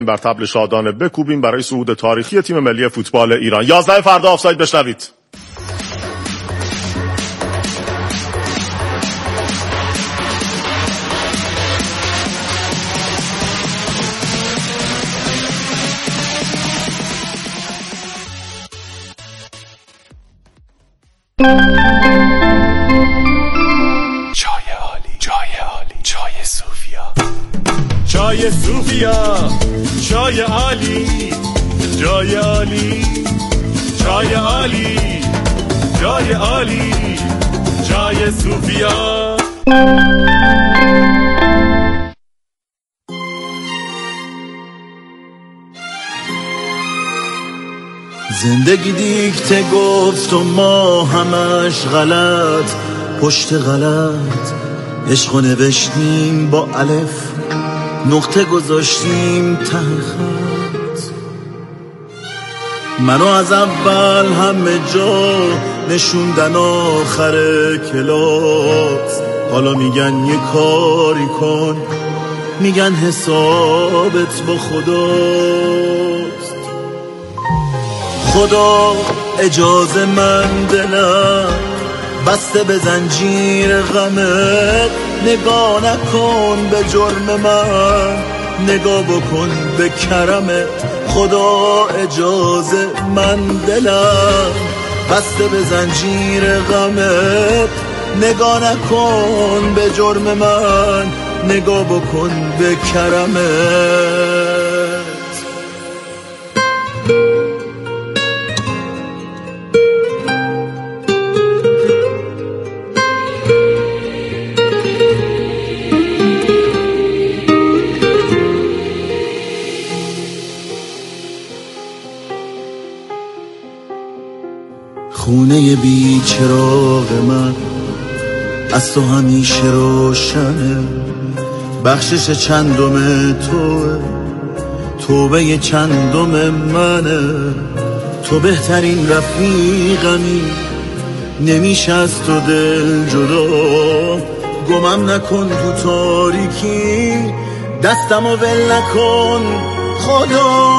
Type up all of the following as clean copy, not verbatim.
بر طبل شادانه بکوبیم برای صعود تاریخی تیم ملی فوتبال ایران. 11 فردا آفساید بشنوید. چای صوفیا، چای عالی، چای عالی، چای عالی، چای عالی، چای صوفیا. زندگی دیکته گفت و ما همش غلط پشت غلط، عشقو نوشتیم با الف، نقطه گذاشتیم ته خط. منو از اول همه جا نشوندن آخر کلاس، حالا میگن یه کاری کن، میگن حسابت با خداست. خدا اجازه من دلم بسته به زنجیر غمت، نگاه نکن به جرم من، نگاه بکن به کرمت. خدا اجازه من دلم بسته به زنجیر غمت، نگاه نکن به جرم من، نگاه بکن به کرمت. خونه بی چراغ من از تو همیشه روشنه، بخشش چندم توه، توبه چندم منه. تو بهترین رفیقمی، نمیشه از تو دل جدا. گمم نکن تو تاریکی، دستمو ول نکن خدا.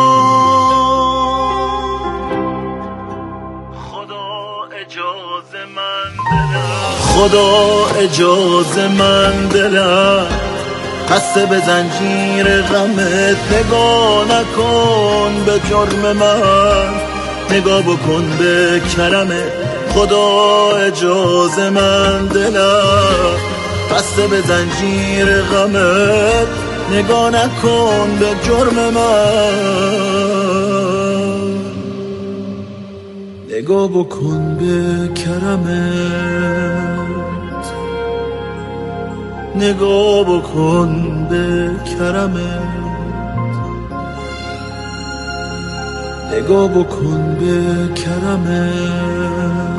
خدا اجازه من دلم بسته به زنجیر غمت، نگاه نکن به جرم من، نگاه بکن به کرمت. خدا اجازه من دلم بسته به زنجیر غمت، نگاه نکن به جرم من، نگاه بکن به کرمت، نگاه بکن به کرمت، نگاه بکن به کرمت.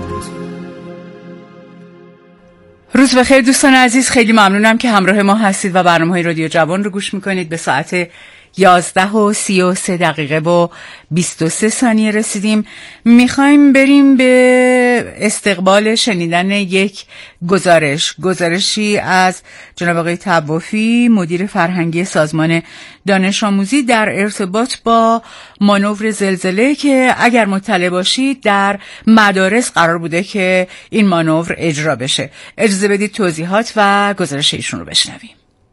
روز بخیر دوستان عزیز، خیلی ممنونم که همراه ما هستید و برنامه‌های رادیو جوان رو گوش میکنید. به ساعت 11:33 و 23 ثانیه رسیدیم. میخوایم بریم به استقبال شنیدن یک گزارشی از جناب آقای طوافی، مدیر فرهنگی سازمان دانش آموزی، در ارتباط با مانور زلزله که اگر مطلع باشید در مدارس قرار بوده که این مانور اجرا بشه. اجازه بدید توضیحات و گزارش ایشون رو بشنویم.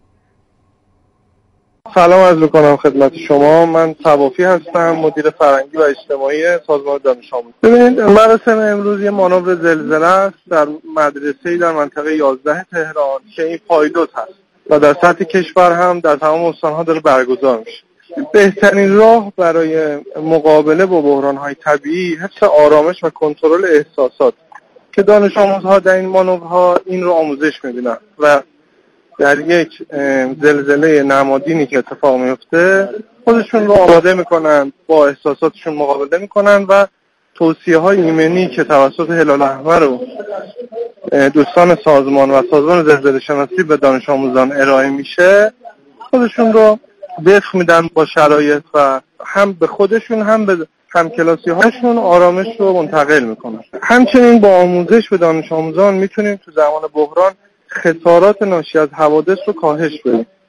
سلام عرض می‌کنم خدمت شما. من طوافی هستم، مدیر فرهنگی و اجتماعی سازمان دانش آموزی. ببینید، مراسم امروز یه مانور زلزله است در مدرسه‌ای در منطقه 11 تهران که این پایلوت هست و در سطح کشور هم در تمام استان‌ها داره برگزار میشه. بهترین راه برای مقابله با بحران‌های طبیعی حفظ آرامش و کنترل احساسات که دانش آموزها در این مانورها این رو آموزش می‌بینن و در یک زلزله نمادینی که اتفاق میفته خودشون رو آماده میکنن، با احساساتشون مقابله میکنن و توصیه های ایمنی که توسط هلال احمر و دوستان سازمان و سازمان زلزله شناسی به دانش آموزان ارائه میشه خودشون رو وفق میدن با شرایط و هم به خودشون هم به همکلاسی هاشون آرامش رو منتقل میکنن. همچنین با آموزش به دانش آموزان میتونیم تو زمان بحران خسارات ناشی از حوادث رو کاهش بدیم.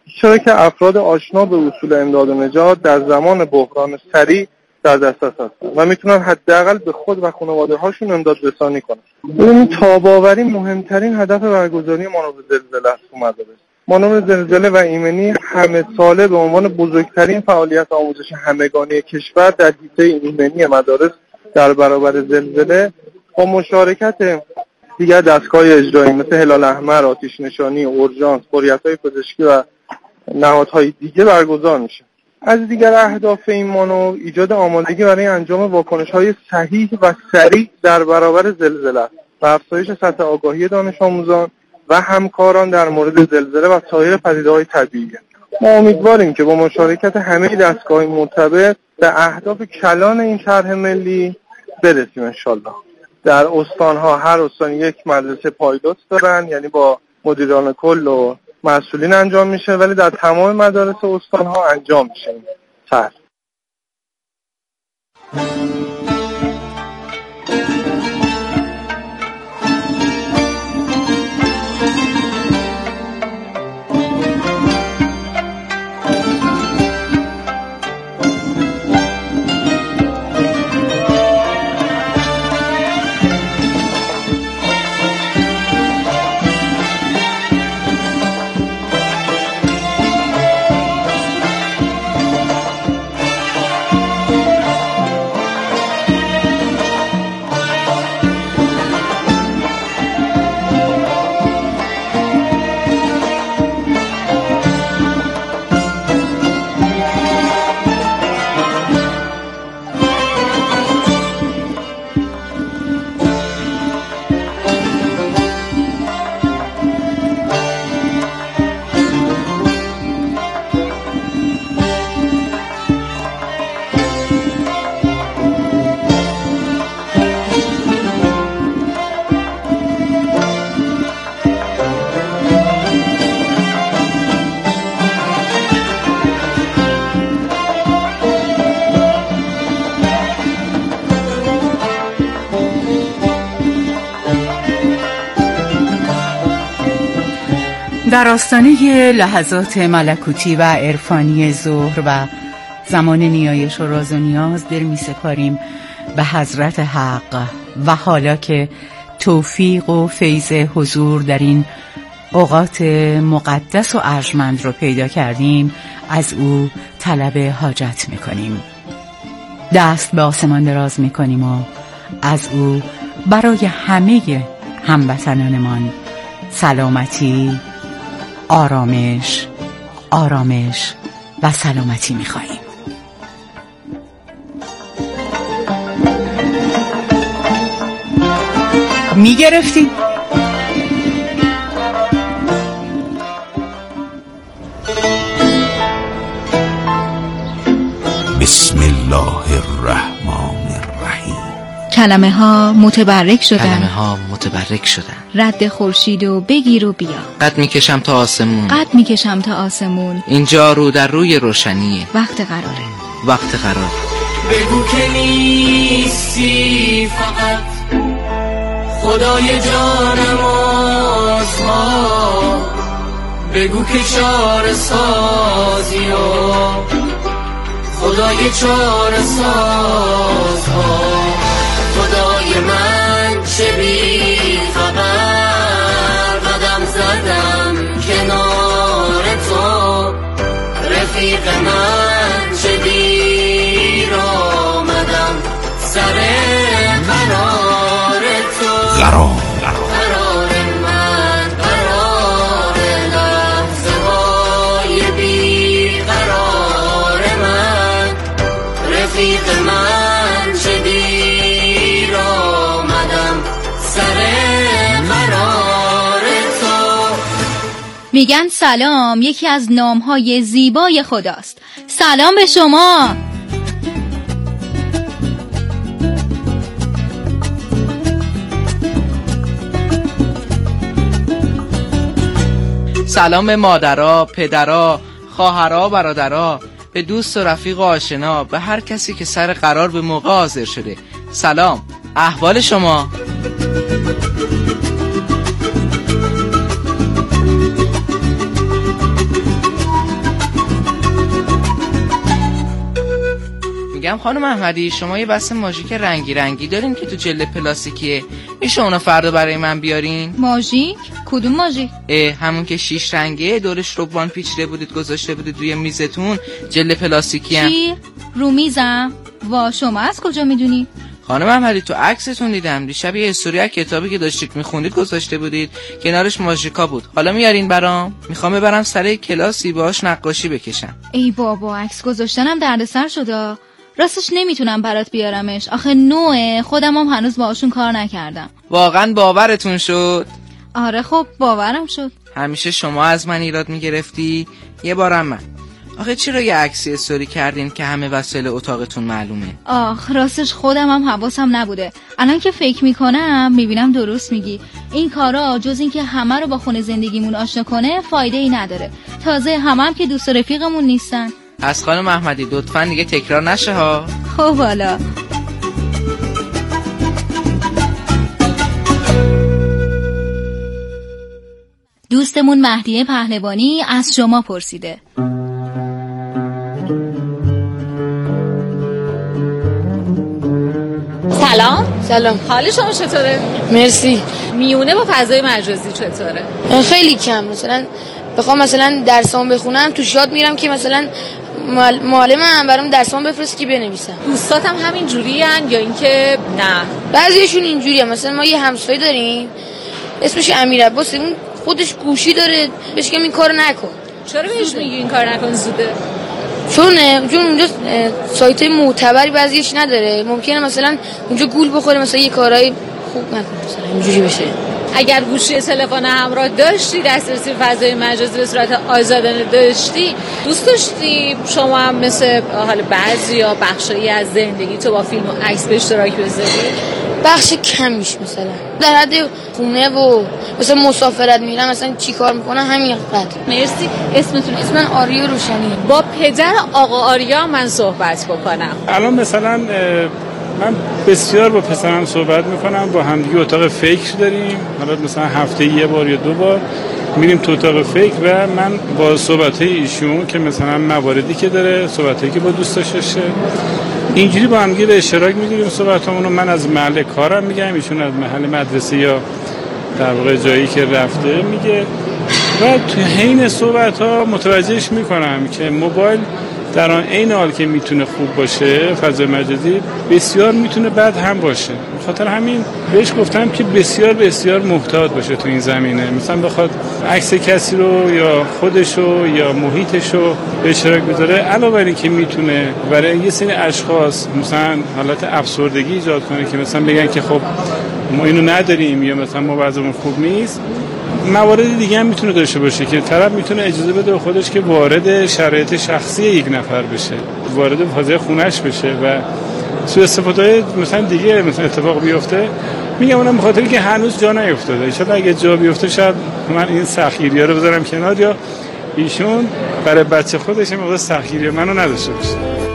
اشتراک افراد آشنا به اصول امداد و نجات در زمان بحران سریع در دسترس هستن و میتونن حداقل به خود و خانواده هاشون امداد رسانی کنن. این تاب‌آوری مهمترین هدف برگزاری مانور زلزله است تو مدارس. مانور زلزله و ایمنی همه ساله به عنوان بزرگترین فعالیت آموزش همگانی کشور در حیطه ایمنی مدارس در برابر زلزله با مشارکت دیگر دستگاه اجرایی مثل هلال احمر، آتش نشانی، اورژانس، فوریت‌های پزشکی و نهادهای دیگه برگزار میشه. از دیگر اهداف این مانور ایجاد آمادگی برای انجام واکنش‌های صحیح و سریع در برابر زلزله است و افزایش سطح آگاهی دانش آموزان و همکاران در مورد زلزله و سایر پدیده‌های طبیعی. ما امیدواریم که با مشارکت همه دستگاه مرتبط به اهداف کلان این طرح ملی برسیم انشالله. در استان‌ها هر استان یک مدرسه پایدار دارن، یعنی با مدیران کل و مسئولین انجام میشه، ولی در تمام مدارس استان‌ها انجام میشه این طرح. در آستانه لحظات ملکوتی و عرفانی ظهر و زمان نیایش و راز و نیاز دل می سپاریم به حضرت حق و حالا که توفیق و فیض حضور در این اوقات مقدس و ارجمند رو پیدا کردیم از او طلب حاجت می کنیم. دست به آسمان دراز می کنیم و از او برای همه هموطنانمان سلامتی، آرامش و سلامتی می‌خواهیم. می‌گرفتیم بسم الله الرحمن الرحیم. کلمه ها متبرک شدن. رد خورشید و بگیر و بیا. قد میکشم تا آسمون. اینجا رو در روی روشنیه. وقت قراره. بگو که نیستی فقط خدای جانم آزما. بگو که چاره سازی و خدای چاره سازها. خدای من چه بی خبر قدم زدم کنار تو. رفیق من چه دیر آمدم سر قرار تو. قرار من قرار لحظه های بی قرار من. رفیق من چه دیر آمدم سر قرار تو. میگن سلام یکی از نامهای زیبای خداست. سلام به شما. سلام به مادرها، پدرها، خواهرها، برادرها، به دوست و رفیق و آشنا، به هر کسی که سر قرار به موقع حاضر شده. سلام، احوال شما؟ میگم خانم احمدی شما یه بسته ماژیک رنگی رنگی دارین که تو جلد پلاستیکیه، میشه اونو فردا برای من بیارین؟ ماژیک؟ کدوم ماژیک؟ همون که 6 رنگه دورش روبان پیچیده بودید گذاشته بودید روی میزتون، جلد پلاستیکی هم. چی؟ رو میزم؟ وا شما از کجا میدونی؟ خانم احمدی تو عکستون دیدم دیشب یه استوری از کتابی که داشتید میخوندید گذاشته بودید، کنارش ماژیکا بود. حالا میارین برام؟ میخوام ببرم سر کلاسی باهاش نقاشی بکشم. ای بابا عکس گذاشتنم دردسر شده. راستش نمیتونم برات بیارمش، آخه نوعه، خودم هم هنوز باهاشون کار نکردم. واقعا باورتون شد؟ آره خب باورم شد. همیشه شما از من ایراد میگرفتی، یه بارم من. آخه چرا یه عکسی استوری کردین که همه وسایل اتاقتون معلومه؟ راستش خودم هم حواسم نبوده. الان که فکر میکنم میبینم درست میگی. این کارا جز این که همه رو با خونه زندگیمون آشنا کنه فایده ای نداره. تازه هم که دوست و رفیقمون نیستن. از خانم احمدی لطفاً دیگه تکرار نشه ها. خب حالا دوستمون مهدیه پهلوانی از شما پرسیده. سلام. حال شما چطوره؟ مرسی. میونه با فضای مجازی چطوره؟ خیلی کم. مثلا بخوام مثلا درسام بخونم توش یاد میرم که مثلا معلمم برام درسام بفرست که بنویسم. دوستاتم همین جوریان یا اینکه نه؟ بعضیشون اینجوریه. مثلا ما یه همسایه داریم اسمش امیرعباس، اون خودش گوشی داره، بهش میگم این کارو نکن. چرا بهش میگی این کار نکن؟ زوده. چون اونجا سایت معتبری بعضیش نداره، ممکنه مثلا اونجا گول بخوره، مثلا یه کارهای خوب نکنه، مثلا اینجوری بشه. اگر گوشی تلفن همراه داشتی، دسترسی به فضای مجازی به صورت آزادانه داشتی، دوست داشتی شما هم مثل حال بعضی یا بخشایی از زندگی تو با فیلم و عکس به اشتراک بذاری؟ بخش کمیش مثلا در حد خونه و مثلا مسافرت میرم مثلا چی کار میکنم همین قدر. مرسی. اسمتون؟ اسم من آریا روشنی. با پدر آقا آریا من صحبت بکنم. الان مثلا من بسیار با پسرم صحبت میکنم، با همدیگه اتاق فکر داریم، حالا مثلا هفته یه بار یا 2 بار میریم تو اتاق فکر و من با صحبت‌های ایشون که مثلا مواردی که داره، صحبتایی که با دوستاش داشته، اینجوری با همدیگه به اشتراک میگیریم صحبتامونو. من از محل کارم میگم، ایشون از محل مدرسه یا در واقع جایی که رفته میگه و تو حین صحبت‌ها متوجهش میکنم که موبایل در آن عین حال که میتونه خوب باشه، فضای مجازی بسیار میتونه بد هم باشه. بخاطر همین بهش گفتم که بسیار محتاط باشه تو این زمینه. مثلا بخواد عکس کسی رو یا خودش رو یا محیطش رو به اشتراک بذاره، علاوه بر این که میتونه برای یه سری اشخاص مثلا حالت افسردگی ایجاد کنه که مثلا بگن که خب ما اینو نداریم یا مثلا ما وضعمون خوب نیست، موارد دیگه هم میتونه داشته باشه که طرف میتونه اجازه بده به خودش که وارد شرایط شخصی یک نفر بشه، وارد فضای خونش بشه و سوء استفاده مثلا دیگه مثلا اتفاق بیفته. میگم اونم بخاطر که هنوز جا نیفتاده، ان شاءالله اگه جا بیفته شاید من این سختگیری‌ها رو بذارم کنار یا ایشون برای بچه خودش این موقع سختگیری منو نداشته باشه.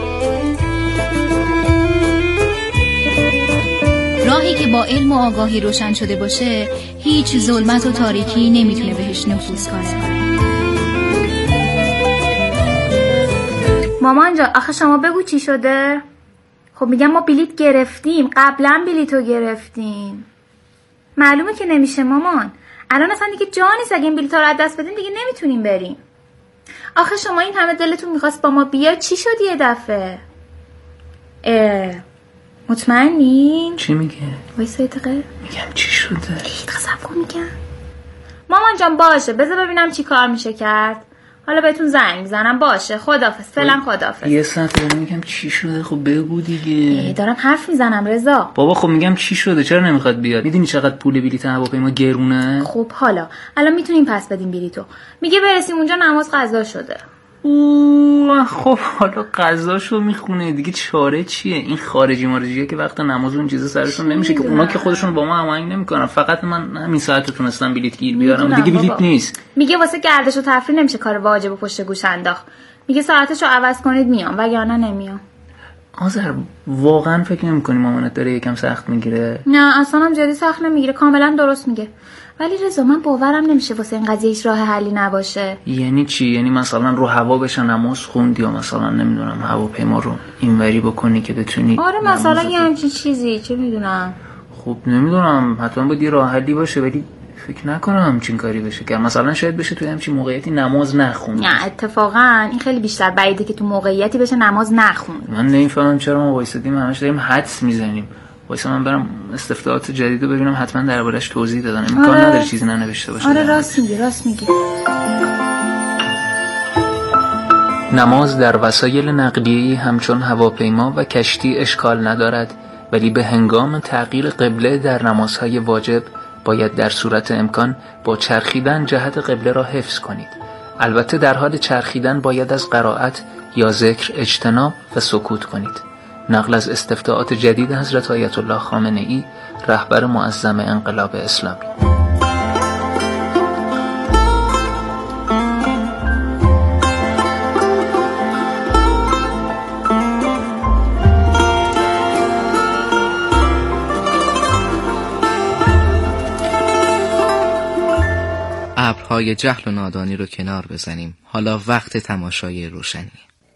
راهی که با علم و آگاهی روشن شده باشه هیچ ظلمت و تاریکی نمیتونه بهش نفوذ کنه. مامان جان آخه شما بگو چی شده؟ خب میگم ما بلیت گرفتیم، قبلا بلیتو گرفتیم. معلومه که نمیشه مامان، الان اصلا دیگه جا نیست، اگه این بلیت‌ها رو از دست بدیم دیگه نمیتونیم بریم. آخه شما این همه دلتون میخواست با ما بیا، چی شد یه دفعه؟ مطمئنین؟ چی میگه؟ وایسا دقیقه میگم چی شده؟ دقیقه صبر کن میگم. مامان جان باشه، بذار ببینم چی کار میشه کرد، حالا بهتون زنگ میزنم. باشه خداحافظ، فعلا خداحافظ. یه ساعت میگم چی شده؟ خب بگو دیگه. دارم حرف میزنم رضا. بابا خب میگم چی شده؟ چرا نمیخواد بیاد؟ میدونی چقدر پول بلیط هواپیما گرونه؟ خب حالا الان میتونیم پس بدیم بلیطو. میگه برسیم اونجا نماز قضا شده. خب حالا قضاشو میخونه دیگه، چاره چیه؟ این خارجی مارجیه که وقت نماز اون چیزا سرشون نمیشه که اونا که خودشون با ما هماهنگ نمیکنن. فقط من همین ساعت تونستم بلیط گیر بیارم، دیگه بلیط نیست. میگه واسه گردش و تفریح نمیشه کار واجب و پشت گوش انداخت. میگه ساعتشو عوض کنید میام، وگرنه نمیام. آذر واقعا فکر نمی‌کنی مامانت داره یکم سخت میگیره؟ نه اصلا هم جدی سخت نمیگیره، کاملا درست میگه. ولی رضا من باورم نمیشه واسه این قضیه هیچ راه حلی نباشه. یعنی چی؟ یعنی مثلا رو هوا بشن نماز خوندی یا مثلا نمیدونم هواپیما رو اینوری بکنی که بتونی؟ آره مثلا یه همچین چیزی، چه میدونم. خب نمیدونم، حتما باید یه راه حلی باشه، ولی فکر نکنم همچین کاری بشه که مثلا شاید بشه توی همچین موقعیتی نماز نخونی. نه اتفاقا این خیلی بیشتر بعیده که تو موقعیتی بشه نماز نخونی. من نمیفهمم چرا ما وایسادیم همش داریم حدس میزنیم. وایسا من برم استفتاءات جدید رو ببینم، حتما دربارش توضیح دادن. امکان نداره چیزی ننوشته باشه. آره راست میگی. نماز در وسایل نقلیه‌ای همچون هواپیما و کشتی اشکال ندارد، ولی به هنگام تغییر قبله در نمازهای واجب باید در صورت امکان با چرخیدن جهت قبله را حفظ کنید. البته در حال چرخیدن باید از قرائت یا ذکر اجتناب و سکوت کنید. نقل از استفتاءات جدید حضرت آیت الله خامنه‌ای، رهبر معظم انقلاب اسلامی. ابرهای جهل و نادانی رو کنار بزنیم. حالا وقت تماشای روشنی.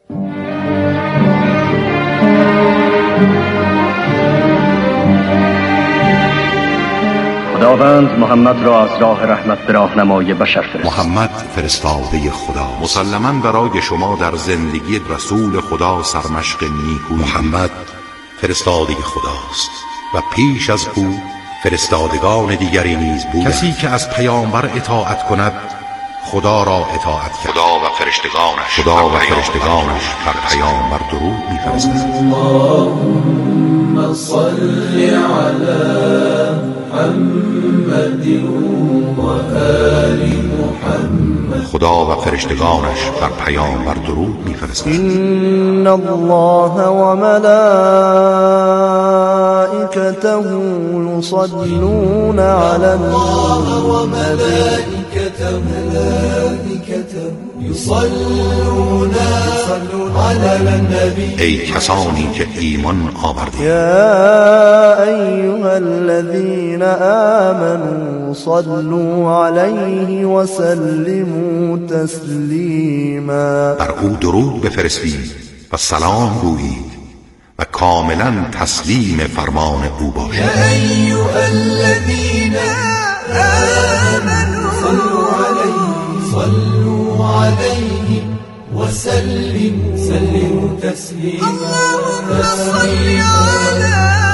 خداوند محمد را از راه رحمت به راهنمای بشر فرستاد. محمد فرستاده خدا، مسلماً برای شما در زندگی رسول خدا سرمشق نیکو. محمد فرستاده خداست و پیش از او فرستادگان دیگری نیز بود. کسی که از پیامبر اطاعت کند خدا را اطاعت کرد. خدا و فرشتگانش بر پیامبر درود می‌فرستند. اللهم صل علی محمد و آل محمد. خدا و فرشتگانش بر پیامبر درود می‌فرستند. ان الله و ملائکته یصلون علی النبی یصلون علی النبی. ای کسانی که ایمان آوردید، یا ایها الذین آمنوا صلوا علیه و سلموا تسلیما. بر او درود بفرستید و سلام گویید و کاملا تسلیم فرمان او باشید. یا ایها الذین آمنوا صلوا علیه و سلموا تسلیما. اللهم صل علی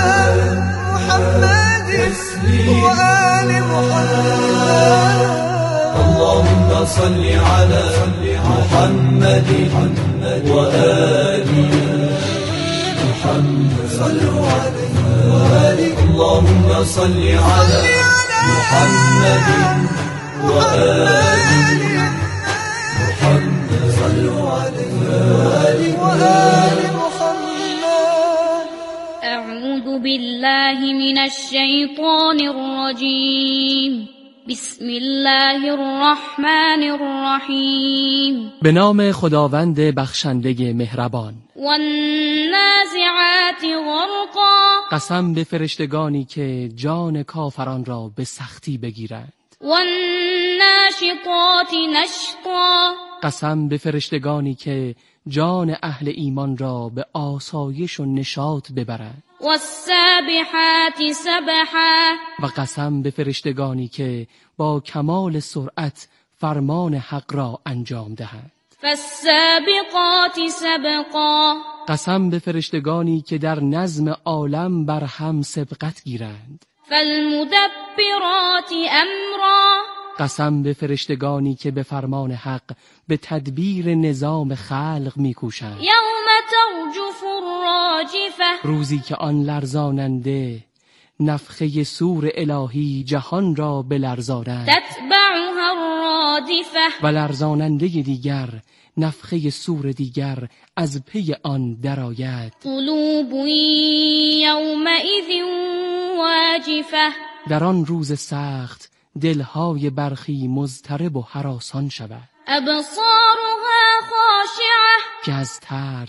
محمد و آل محمد. اللهم صل علی محمد و آل محمد. صلوا علیه و آل. اللهم صل علی محمد و آل محمد. صلوا علیه و آل محمد. اعوذ بالله من الشیطان الرجیم. بسم الله الرحمن الرحیم. به نام خداوند بخشنده مهربان. والنازعات غرقا. قسم به فرشتگانی که جان کافران را به سختی بگیرند. والناشطات نشطا. قسم به فرشتگانی که جان اهل ایمان را به آسایش و نشاط ببرند. والسابحات سبحا. و قسم به فرشتگانی که با کمال سرعت فرمان حق را انجام دهند. فالسابقات سبقا. قسم به فرشتگانی که در نظم عالم بر هم سبقت گیرند. فالمدبرات امرا. قسم به فرشتگانی که به فرمان حق به تدبیر نظام خلق میکوشند. یوم ترجف الراجفه. روزی که آن لرزاننده نفخه صور الهی جهان را بلرزاند. تتبعها الرادفه. و لرزاننده دیگر نفخه صور دیگر از پی آن درآید. قلوب یومئذ واجفه. در آن روز سخت دلهای برخی مضطرب و هراسان شود. ابصارها خاشعه. که از ترس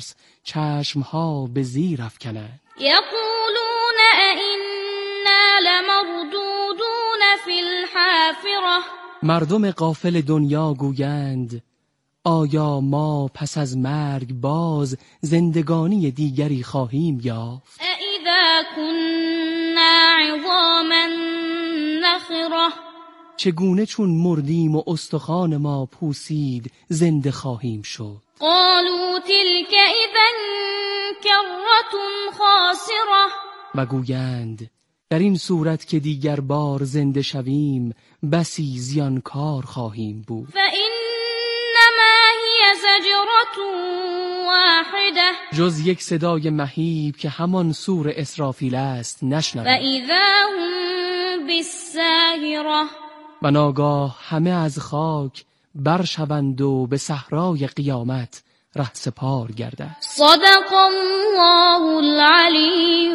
چشمها به زیر افکنند. یقولون ائنا لمردودون فی الحافرة. مردم غافل دنیا گویند آیا ما پس از مرگ باز زندگانی دیگری خواهیم یافت؟ اذا كنا عظاما نخرة. چگونه چون مردیم و استخوان ما پوسید زنده خواهیم شد؟ قالوا تلك اذا کرة خاسرة. و گویند در این صورت که دیگر بار زنده شویم بسی زیانکار خواهیم بود. فانما هی زجرة واحده. جز یک صدای مهیب که همان سور اسرافیل است نشنویم. فاذا هم بالساهرة. و ناگاه همه از خاک برشوند و به صحرای قیامت رهسپار گردند. صدق الله العلی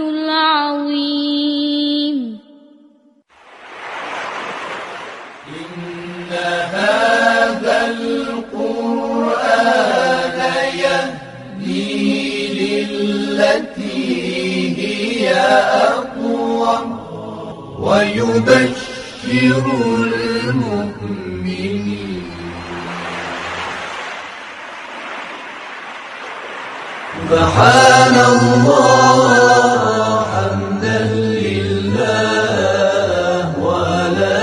العظیم. إن هذا القرآن يهدي للتي هي أقوم ويبشر المؤمنين. سبحان الله حمدا لله ولا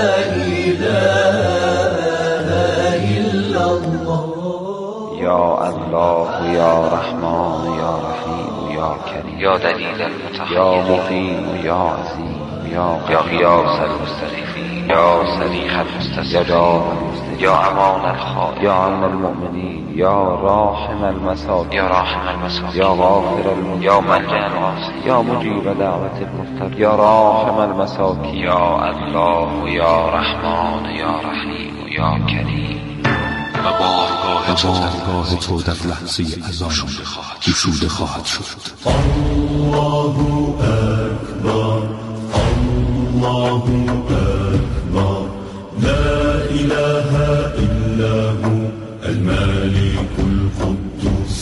إله إلا الله. یا الله یا رحمان یا رحیم یا کریم یا دلیل المتخیر یا مقیم یا عظیم یا غیاث المستضیفین یا صریح المستسقین یا امان الخائفین یا امن المؤمنین یا راحم المساکین یا غافر المذنبین یا ملجأ القاصدین یا مجیب دعوت المضطرین یا راحم المساکین یا الله یا رحمان یا رحیم یا کریم. و بارگاه تو در لحظه اذان گشوده خواهد شد. الله اکبر الله اکبر لا اله الا هو الملك القدوس.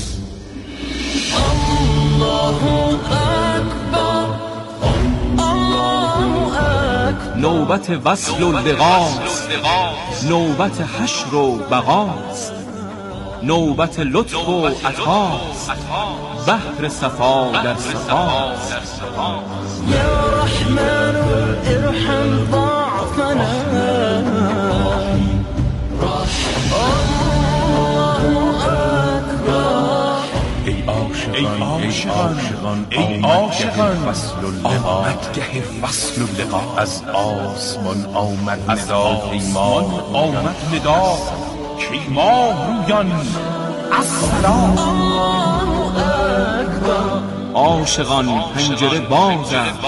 الله اکبر الله اکبر. نوبت وصل و لقاست، نوبت حشر و بقاست، نوبت لطف و عطاست، بحر صفا در صفاست. یا رحمن ارحم ضعفنا. ای عاشقان ای عاشقان آمد گه وصل و لقا. از آسمان آمد ندا که ماه رویان السلام. عاشقان پنجره باز است،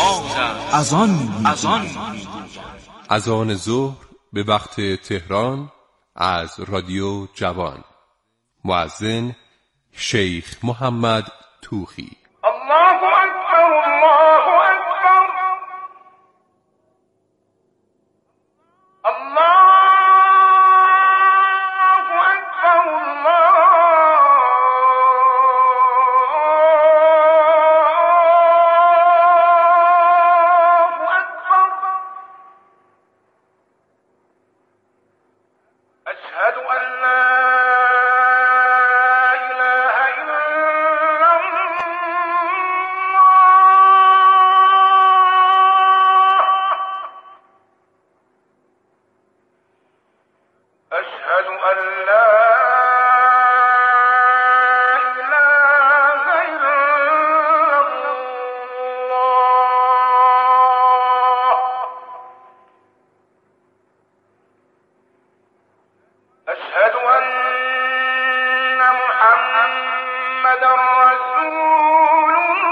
اذان ظهر به وقت تهران از رادیو جوان. مؤذن شیخ محمد توخی. الله اکبر الله اکبر الله اکبر الله اکبر. اشهد ان لا أشهد أن محمد رسول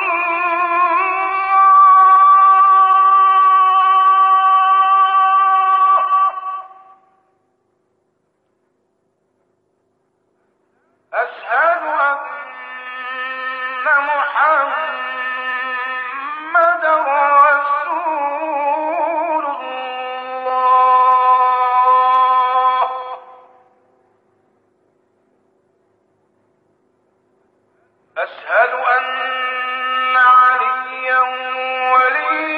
أشهد أن محمد رسول الله. أشهد أن عليا ولي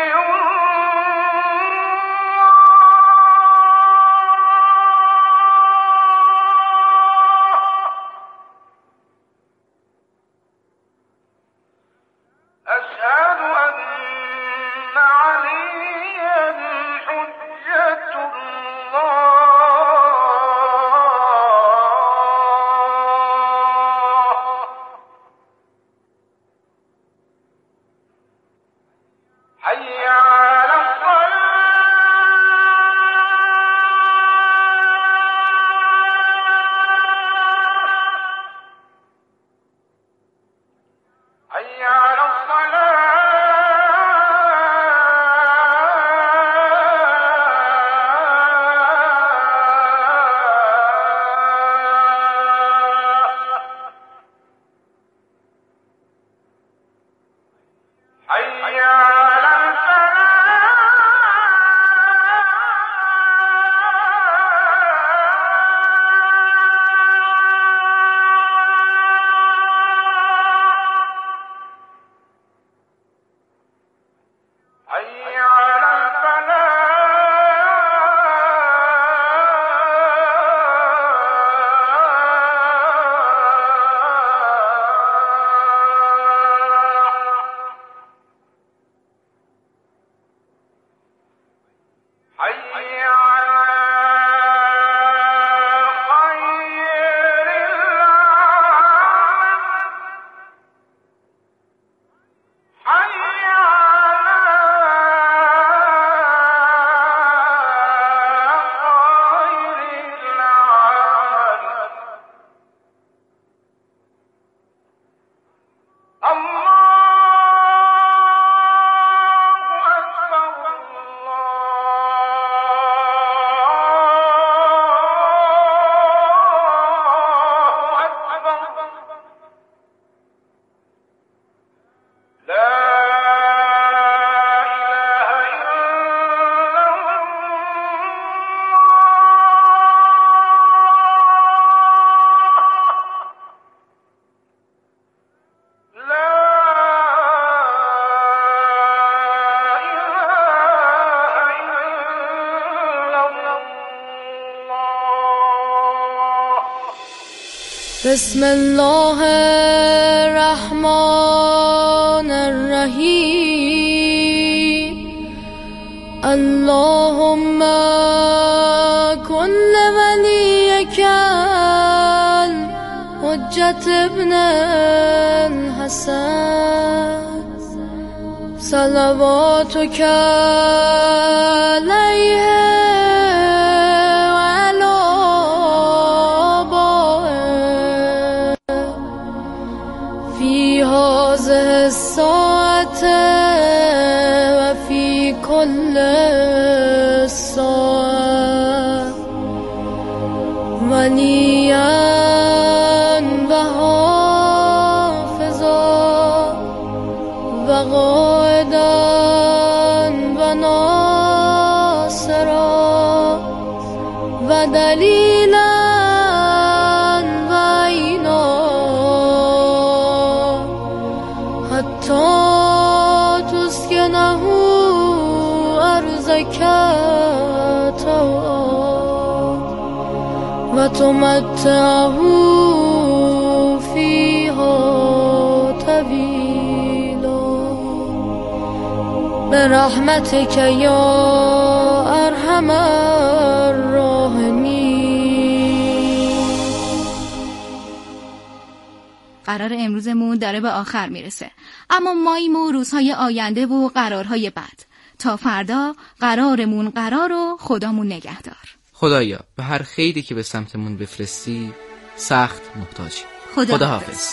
أشهد أن عليا حجة الله حي على الصلاة حي على حي على حي على حي على خير العالم حي على خير العالم الله أكبر الله أكبر لا إله إلا الله لا بسم الله الرحمن الرحیم اللهم كن لوليك الحجة ابن الحسن صلواتك عليه وعلى آبائه في هذه الساعة وفي كل ساعة وليا وحافظا وقائدا وناصرا ودليلا وعينا حتى تسكنه أرضك طوعا وتمتعه فيها طويلا برحمتك يا أرحم الراحمين. قرار امروزمون داره به آخر میرسه، اما ماییم و روزهای آینده و قرارهای بعد. تا فردا قرارمون قرار و خدامون نگهدار. خدایا به هر خیری که به سمتمون بفرستی سخت محتاجی. خدا حافظ.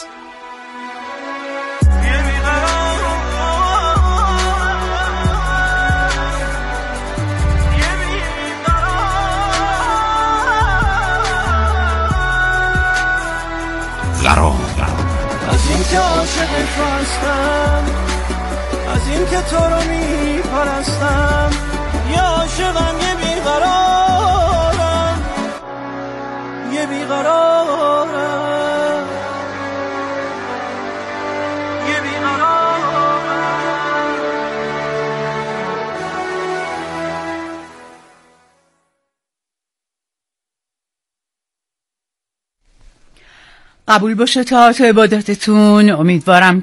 از این که عاشق تو هستم، از این که تو رو میپرستم، یه عاشقم یه بیقرارم، یه بیقرارم. قبول باشه تا عبادتتون. امیدوارم